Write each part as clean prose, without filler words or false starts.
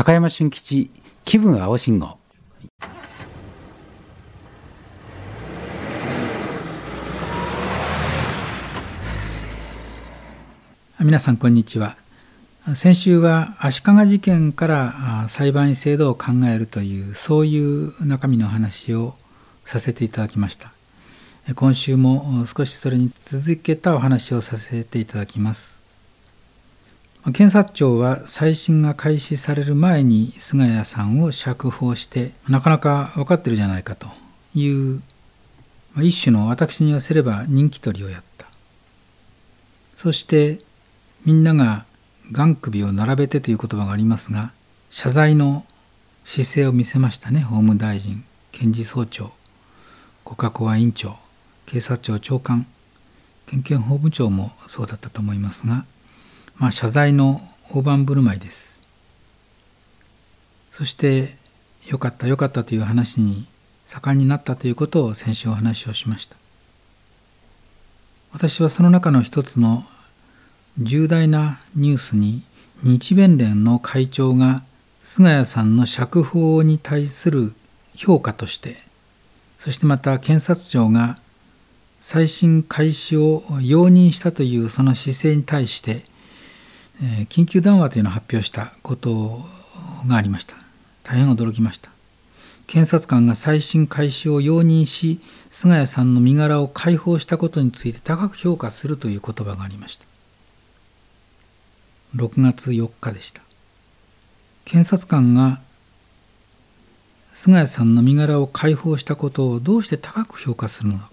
高山俊吉気分青信号。皆さんこんにちは。先週は足利事件から裁判員制度を考えるというそういう中身の話をさせていただきました。今週も少しそれに続けたお話をさせていただきます。検察庁は再審が開始される前に菅谷さんを釈放してなかなか分かってるじゃないかという一種の私に言わせれば人気取りをやった。そしてみんなが眼首を並べてという言葉がありますが、謝罪の姿勢を見せましたね。法務大臣、検事総長、国家公安委員長、警察庁長官、県警法務長もそうだったと思いますが、謝罪の大盤振る舞いです。そしてよかったよかったという話に盛んになったということを先週お話をしました。私はその中の一つの重大なニュースに日弁連の会長が菅谷さんの釈放に対する評価として、そしてまた検察庁が再審開始を容認したというその姿勢に対して緊急談話というのを発表したことがありました。大変驚きました。検察官が再審開始を容認し、菅谷さんの身柄を解放したことについて高く評価するという言葉がありました。6月4日でした。検察官が菅谷さんの身柄を解放したことをどうして高く評価するのか。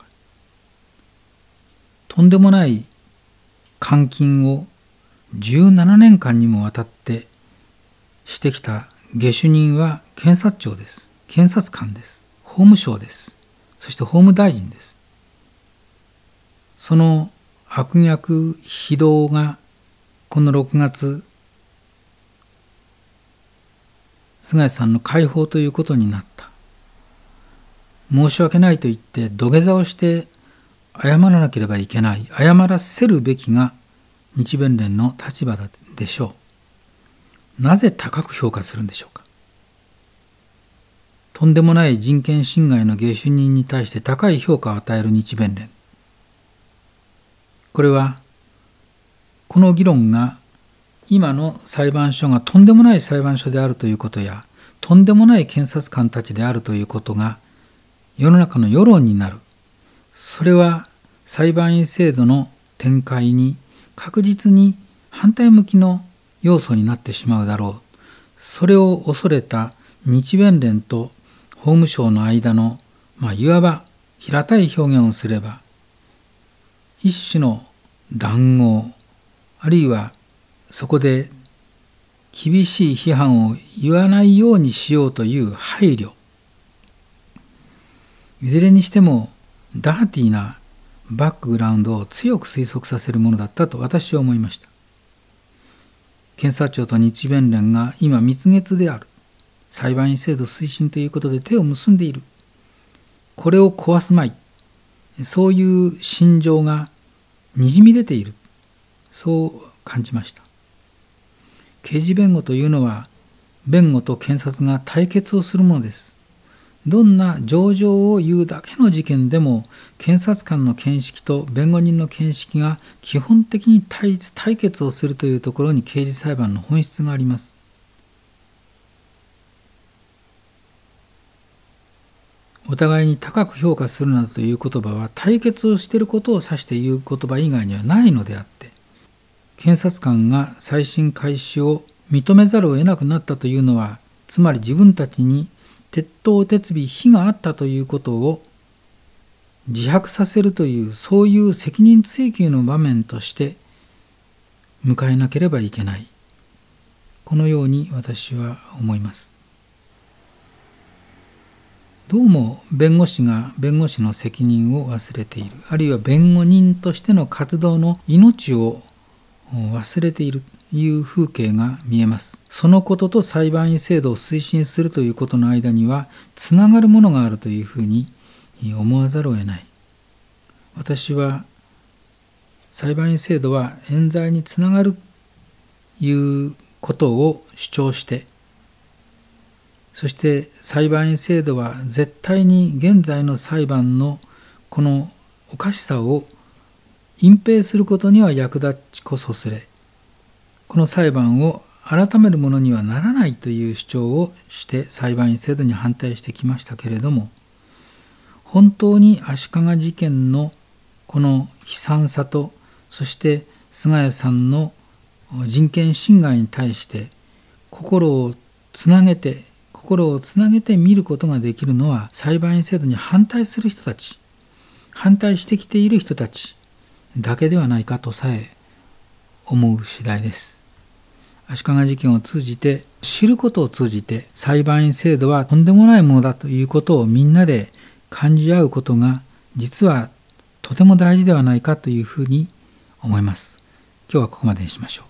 とんでもない監禁を17年間にもわたってしてきた下手人は検察庁です。検察官です。法務省です。そして法務大臣です。その悪逆非道がこの6月、菅谷さんの解放ということになった。申し訳ないと言って土下座をして謝らなければいけない。謝らせるべきが日弁連の立場でしょう。なぜ高く評価するんでしょうか。とんでもない人権侵害の下手人に対して高い評価を与える日弁連。これはこの議論が今の裁判所がとんでもない裁判所であるということや、とんでもない検察官たちであるということが世の中の世論になる。それは裁判員制度の展開に確実に反対向きの要素になってしまうだろう。それを恐れた日弁連と法務省の間の、いわば平たい表現をすれば、一種の談合、あるいはそこで厳しい批判を言わないようにしようという配慮。いずれにしてもダーティーなバックグラウンドを強く推測させるものだったと私は思いました。検察庁と日弁連が今蜜月である。裁判員制度推進ということで手を結んでいる。これを壊すまい。そういう心情がにじみ出ている。そう感じました。刑事弁護というのは弁護と検察が対決をするものです。どんな情状を言うだけの事件でも検察官の見識と弁護人の見識が基本的に対決をするというところに刑事裁判の本質があります。お互いに高く評価するなどという言葉は対決をしていることを指して言う言葉以外にはないのであって、検察官が再審開始を認めざるを得なくなったというのは、つまり自分たちに鉄頭鉄尾非があったということを自白させるという、そういう責任追及の場面として迎えなければいけない。このように私は思います。どうも弁護士が弁護士の責任を忘れている、あるいは弁護人としての活動の命を忘れているという風景が見えます。そのことと裁判員制度を推進するということの間にはつながるものがあるというふうに思わざるを得ない。私は裁判員制度は冤罪につながるということを主張して、 そして裁判員制度は絶対に現在の裁判のこのおかしさを隠蔽することには役立ちこそすれ、この裁判を改めるものにはならないという主張をして裁判員制度に反対してきましたけれども、本当に足利事件のこの悲惨さと、そして菅谷さんの人権侵害に対して心をつなげて見ることができるのは、裁判員制度に反対する人たち、反対してきている人たちだけではないかとさえ思う次第です。足利事件を通じて、知ることを通じて、裁判員制度はとんでもないものだということをみんなで感じ合うことが実はとても大事ではないかというふうに思います。今日はここまでにしましょう。